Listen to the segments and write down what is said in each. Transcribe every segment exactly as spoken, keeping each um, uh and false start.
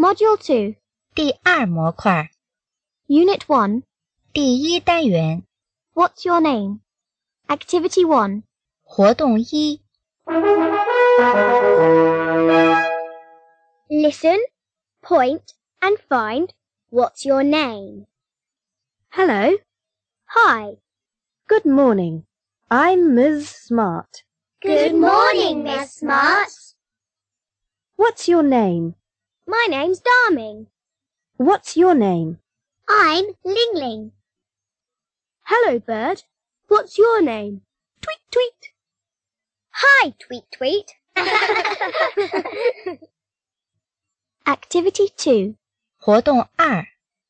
Module two. 第二模块 Unit one. 第一单元 What's your name? Activity one. 活动一 Listen, point, and find what's your name. Hello. Hi. Good morning. I'm Miz Smart. Good morning, Miss Smart. What's your name? My name's Darming. What's your name? I'm Ling Ling. Hello, bird. What's your name? Tweet, tweet. Hi, Tweet, tweet. Activity two. 活动二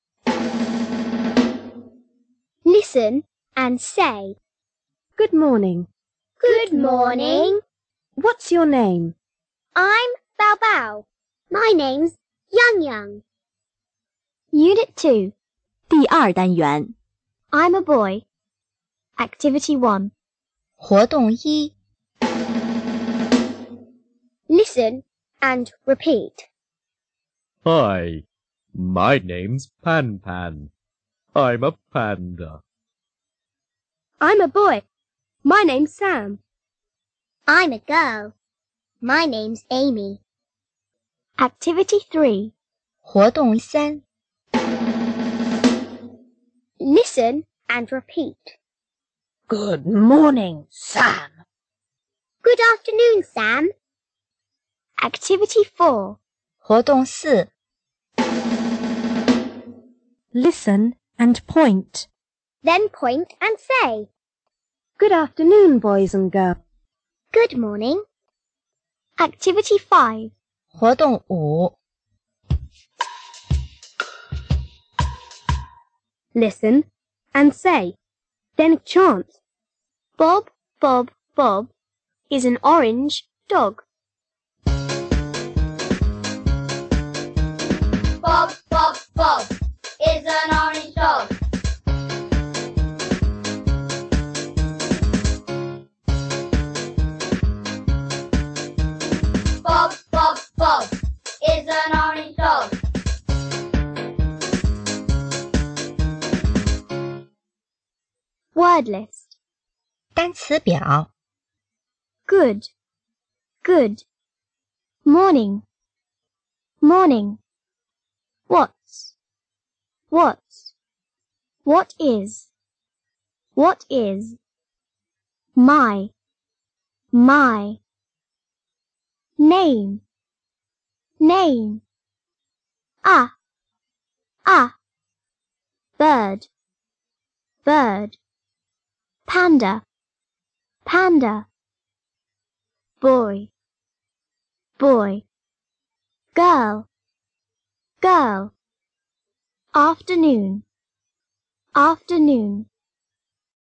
Listen and say. Good morning. Good morning. What's your name? I'm Bao Bao. My name's Yang Yang. Unit two. 第二单元 I'm a boy. Activity one. 活动一 Listen and repeat. Hi, my name's Pan Pan. I'm a panda. I'm a boy. My name's Sam. I'm a girl. My name's Amy. Activity three. 活动三 Listen and repeat. Good morning, Sam. Good afternoon, Sam. Activity four. 活动四 Listen and point. Then point and say. Good afternoon, boys and girls. Good morning. Activity five. 活动五 Listen and say. Then chant. Bob, Bob, Bob is an orange dog. Bob, Bob, Bob is an orange dog. Bob, Bob, Bob is an orange dog. Word list. 单词表 Good, good. Morning, morning. What's, what's. What is, what is. My, my. Name, name. Ah, ah. Bird, bird. Panda, panda. Boy, boy. Girl, girl. Afternoon, afternoon.